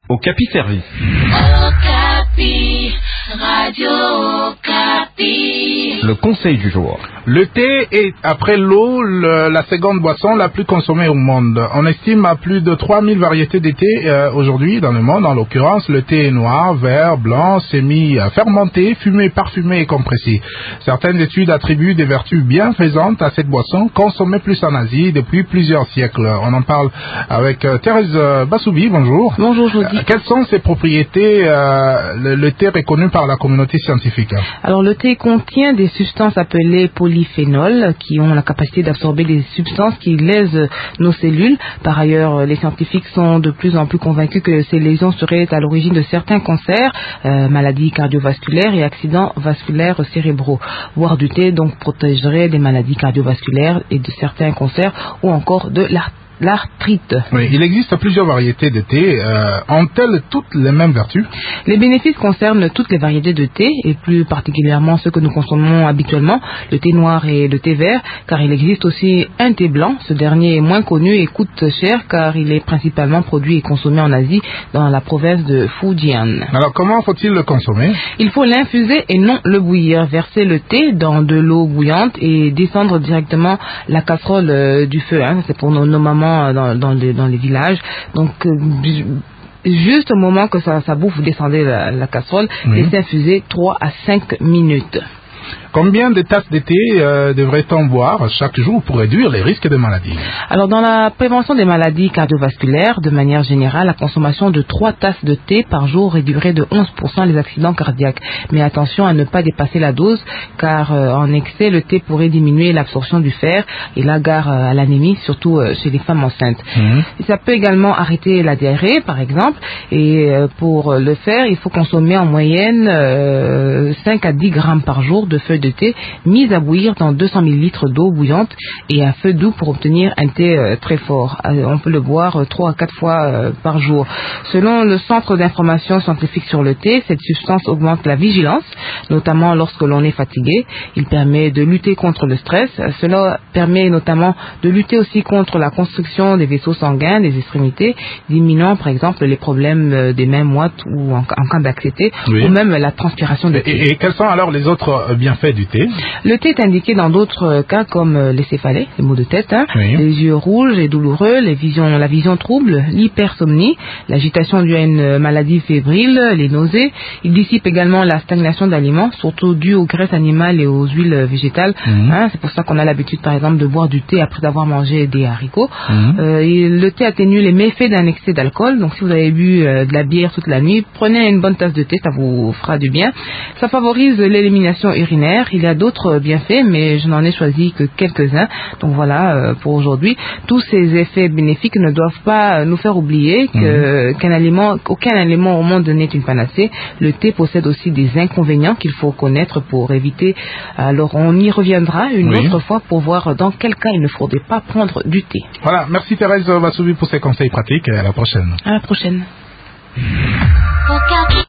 Okapi Service. Okapi, Radio Okapi. Le conseil du jour. Le thé est, après l'eau, la seconde boisson la plus consommée au monde. On estime à plus de 3000 variétés de thé aujourd'hui dans le monde. En l'occurrence, le thé est noir, vert, blanc, semi-fermenté, fumé, parfumé et compressé. Certaines études attribuent des vertus bienfaisantes à cette boisson, consommée plus en Asie depuis plusieurs siècles. On en parle avec Thérèse Bassoubi. Bonjour. Bonjour, Jody. Quelles sont ces propriétés, le thé reconnu par la communauté scientifique? Alors, le thé contient des substances appelées polyphénols qui ont la capacité d'absorber des substances qui lèsent nos cellules. Par ailleurs, les scientifiques sont de plus en plus convaincus que ces lésions seraient à l'origine de certains cancers, maladies cardiovasculaires et accidents vasculaires cérébraux. Boire du thé donc protégerait des maladies cardiovasculaires et de certains cancers ou encore de l'arthrite. Oui, il existe plusieurs variétés de thé. Ont-elles toutes les mêmes vertus? Les bénéfices concernent toutes les variétés de thé et plus particulièrement ceux que nous consommons habituellement, le thé noir et le thé vert, car il existe aussi un thé blanc. Ce dernier est moins connu et coûte cher car il est principalement produit et consommé en Asie dans la province de Fujian. Alors comment faut-il le consommer? Il faut l'infuser et non le bouillir. Verser le thé dans de l'eau bouillante et descendre directement la casserole du feu. C'est pour nos mamans dans les villages. Donc juste au moment que ça bouffe, vous descendez la casserole, laissez infuser 3 à 5 minutes. Combien de tasses de thé devrait-on boire chaque jour pour réduire les risques de maladies? Alors, dans la prévention des maladies cardiovasculaires, de manière générale, la consommation de 3 tasses de thé par jour réduirait de 11% les accidents cardiaques. Mais attention à ne pas dépasser la dose, car en excès, le thé pourrait diminuer l'absorption du fer et la gare à l'anémie, surtout chez les femmes enceintes. Et ça peut également arrêter la diarrhée, par exemple. Et pour le faire, il faut consommer en moyenne 5 à 10 grammes par jour de feuilles de thé mise à bouillir dans 200 ml d'eau bouillante et à feu doux pour obtenir un thé très fort. On peut le boire 3 à 4 fois par jour. Selon le Centre d'information scientifique sur le thé, cette substance augmente la vigilance, notamment lorsque l'on est fatigué. Il permet de lutter contre le stress. Cela permet notamment de lutter aussi contre la constriction des vaisseaux sanguins, des extrémités, diminuant par exemple les problèmes des mains moites ou en cas d'anxiété, ou même la transpiration de thé. Et quels sont alors les autres bienfaits du thé? Le thé est indiqué dans d'autres cas comme les céphalées, les maux de tête, les yeux rouges et douloureux, la vision trouble, l'hypersomnie, l'agitation due à une maladie fébrile, les nausées. Il dissipe également la stagnation d'aliments, surtout due aux graisses animales et aux huiles végétales. C'est pour ça qu'on a l'habitude par exemple de boire du thé après avoir mangé des haricots. Et le thé atténue les méfaits d'un excès d'alcool. Donc si vous avez bu de la bière toute la nuit, prenez une bonne tasse de thé, ça vous fera du bien. Ça favorise l'élimination urinaire. Il y a d'autres bienfaits, mais je n'en ai choisi que quelques-uns. Donc voilà pour aujourd'hui. Tous ces effets bénéfiques ne doivent pas nous faire oublier qu'aucun aliment au monde n'est une panacée. Le thé possède aussi des inconvénients qu'il faut connaître pour éviter. Alors on y reviendra une autre fois pour voir dans quel cas il ne faudrait pas prendre du thé. Voilà, merci Thérèse Bassoubi pour ces conseils pratiques et à la prochaine. À la prochaine.